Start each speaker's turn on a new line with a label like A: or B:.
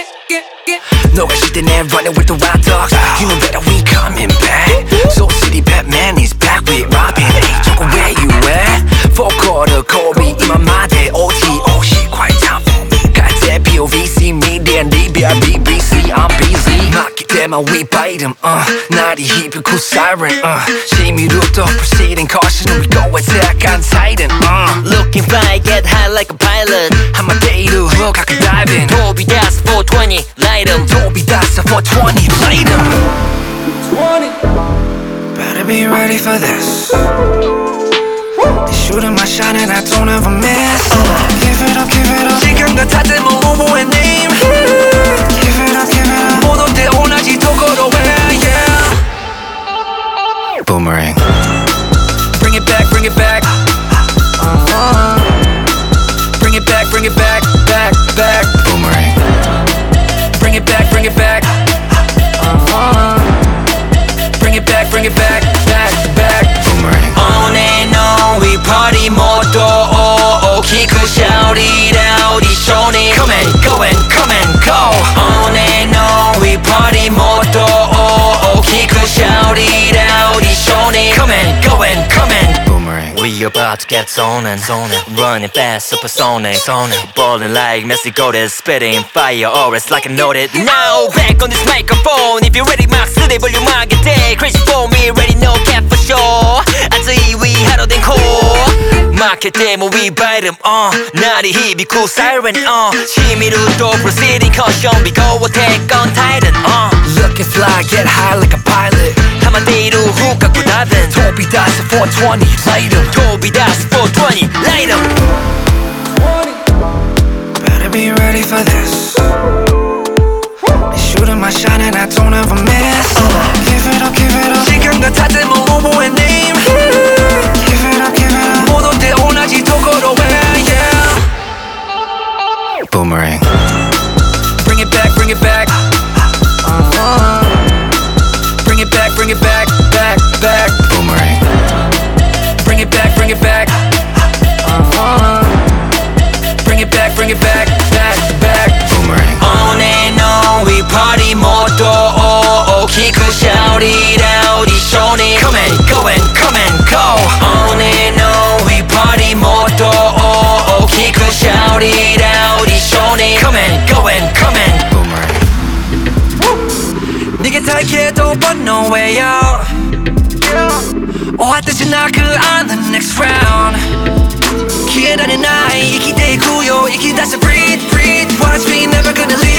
A: 너가 시대 내 running with the wild dogs. You know that we coming back. Soul City Batman is back with Robin. Hey, 저거 where you at? Four quarter Kobe 이맘마대 OT. Oh shit, quite time for me. 갈 때 POVC media DBR BBC I'm busy. 맞기 때문에 we bite them. 날이 희비고 siren. 시미루도 proceeding caution. We go attack on Titan.
B: Looking fly, get high like a pilot.
A: 한마디로 가끔 diving.
B: Toby Das 420, light 'em.
A: Toby Das 420, light 'em. Better be ready for this. They shooting my shot and I don't ever miss. Give it up, give it up. 시간 같아도 모모의 name. Give it up, give it up. 못 올 때 오나지 도구로 해, yeah. Boomerang. Bring it back, bring it back. Bring it back, bring it back, back, back. Boomerang. Bring it back, bring it back. Bring it back, bring it back, back, back. Boomerang.
B: On and on, we party 모두 kick a shout it out, 이 쇼니.
A: Come and go and come and go.
B: On and on, we party 모두 kick a shout it out, 이 쇼니.
A: Come and go and come and. Boomerang.
B: We about to get zoning, running fast, supersonic, balling like Messi goated, spitting fire, or it's like I know it. Now back on this microphone, if you're ready, max 내 볼륨 하게 돼. Crazy for me, ready, no cap for sure. 아직 위 하루 된 코. 마켓 데모 we bite them, 날이 희비고 siren, 시미루도 proceeding caution, we go attack on Titan,
A: Looking fly, get high like a pilot.
B: 한마디로 훅 갖고 답은
A: Toby Das 420, light 'em.
B: Toby Das 420, light 'em.
A: Better be ready for this. They shooting my shot and I don't ever miss. Give it up, give it up. 시간 같아도 모모의 name. Give it up, give it up. 못 올 때 오나지 도구로 해, yeah. Boomerang. Bring it back, bring it back. Bring it back, bring it back, back, back. Boomerang. Bring it back, bring it back. Bring it back, bring it back, back, back. Boomerang.
B: On and on, we party 모두 kick a shout it out, 이 쇼니.
A: Come and go and come and go.
B: On and on, we party 모두 kick a shout it out, 이 쇼니.
A: Come and go and come and. Boomerang. 네게 탈게도 but no way out. 오하듯이 나 그 안은 next round. 기다린 나의 이 기대고요. 이 기다려 breathe, breathe. Watch me, never gonna leave.